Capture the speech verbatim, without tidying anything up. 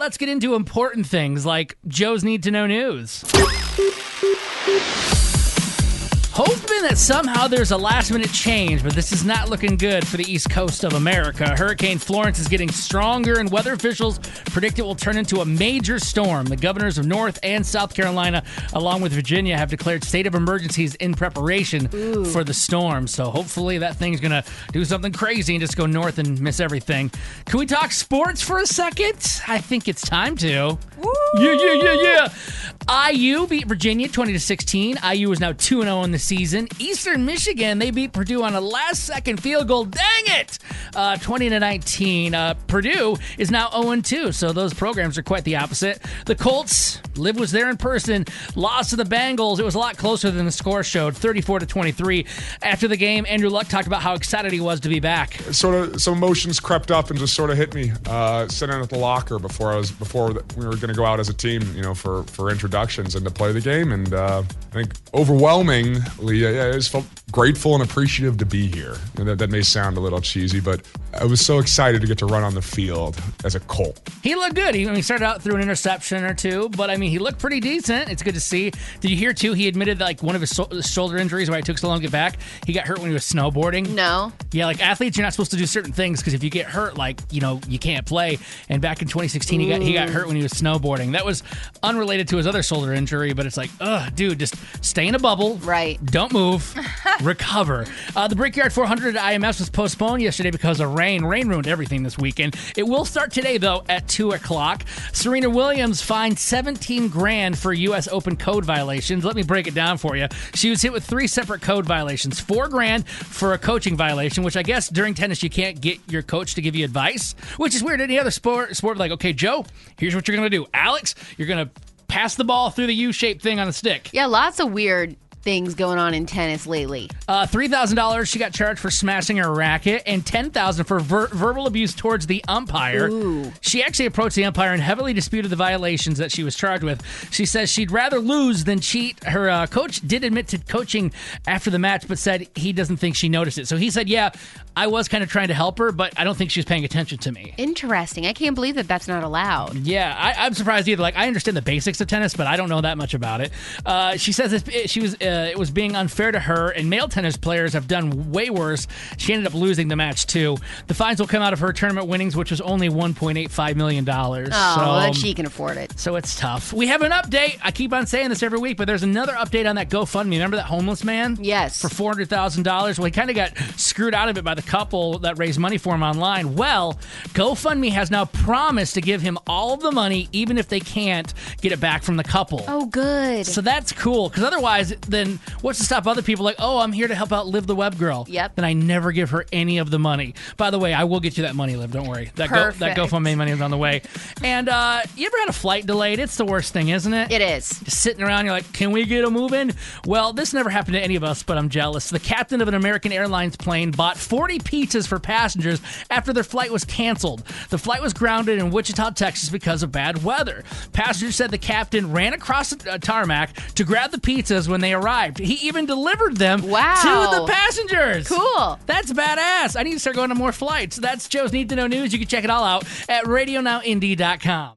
let's get into important things like Joe's Need to Know News. Hoping that somehow there's a last-minute change, but this is not looking good for the east coast of America. Hurricane Florence is getting stronger, and weather officials predict it will turn into a major storm. The governors of North and South Carolina, along with Virginia, have declared state of emergencies in preparation Ooh. for the storm. So hopefully that thing's going to do something crazy and just go north and miss everything. Can we talk sports for a second? I think it's time to. Woo! Yeah, yeah, yeah, yeah. I U beat Virginia twenty to sixteen. I U is now two and oh in the season. Eastern Michigan, they beat Purdue on a last-second field goal. Dang it! Uh, twenty to nineteen. Uh, Purdue is now oh and two, so those programs are quite the opposite. The Colts, Liv was there in person, lost to the Bengals. It was a lot closer than the score showed, thirty-four to twenty-three. After the game, Andrew Luck talked about how excited he was to be back. Sort of some emotions crept up and just sort of hit me. Uh, sitting at the locker before I was before we were going to go out as a team, you know, for for introductions and to play the game, and uh, I think overwhelmingly, uh, yeah, I just felt grateful and appreciative to be here. And that, that may sound a little cheesy, but I was so excited to get to run on the field as a Colt. He looked good. He, I mean, he started out through an interception or two, but I mean, he looked pretty decent. It's good to see. Did you hear too? He admitted like one of his so- shoulder injuries, why it took so long to get back. He got hurt when he was snowboarding. No. Yeah, like athletes, you're not supposed to do certain things because if you get hurt, like you know, you can't play. And back in twenty sixteen, he got he got hurt when he was snowboarding. That was unrelated to his other shoulder injury, but it's like, ugh, dude, just stay in a bubble. Right. Don't move. Recover. Uh, the Brickyard four hundred at I M S was postponed yesterday because of rain. Rain ruined everything this weekend. It will start today, though, at two o'clock. Serena Williams fined seventeen grand for U S Open code violations. Let me break it down for you. She was hit with three separate code violations. Four grand for a coaching violation, which I guess during tennis you can't get your coach to give you advice, which is weird. Any other sport, sport like, okay, Joe, here's what you're going to do. Alex, you're going to pass the ball through the U-shaped thing on a stick. Yeah, lots of weird things going on in tennis lately. Uh, three thousand dollars she got charged for smashing her racket, and ten thousand dollars for ver- verbal abuse towards the umpire. Ooh. She actually approached the umpire and heavily disputed the violations that she was charged with. She says she'd rather lose than cheat. Her uh, coach did admit to coaching after the match, but said he doesn't think she noticed it. So he said, yeah, I was kind of trying to help her, but I don't think she was paying attention to me. Interesting. I can't believe that that's not allowed. Yeah, I, I'm surprised either. Like, I understand the basics of tennis, but I don't know that much about it. Uh, she says it, it, she was uh, it was being unfair to her, and male tennis players have done way worse. She ended up losing the match, too. The fines will come out of her tournament winnings, which was only one point eight five million dollars. Oh, so, well, she can afford it. So it's tough. We have an update. I keep on saying this every week, but there's another update on that GoFundMe. Remember that homeless man? Yes. For four hundred thousand dollars? Well, he kind of got screwed out of it by the couple that raised money for him online. Well, GoFundMe has now promised to give him all of the money, even if they can't get it back from the couple. Oh, good. So that's cool, because otherwise, then what's to stop other people like, oh, I'm here to help out Liv the Web Girl. Yep. Then I never give her any of the money. By the way, I will get you that money, Liv. Don't worry. That, go, Perfect. that GoFundMe money is on the way. And uh, you ever had a flight delayed? It's the worst thing, isn't it? It is. Just sitting around, you're like, can we get a move in? Well, this never happened to any of us, but I'm jealous. The captain of an American Airlines plane bought forty pizzas for passengers after their flight was canceled. The flight was grounded in Wichita, Texas because of bad weather. Passengers said the captain ran across the uh, tarmac to grab the pizzas when they arrived. He even delivered them wow. to the passengers. Cool. That's badass. I need to start going to more flights. That's Joe's Need to Know News. You can check it all out at radio now indy dot com.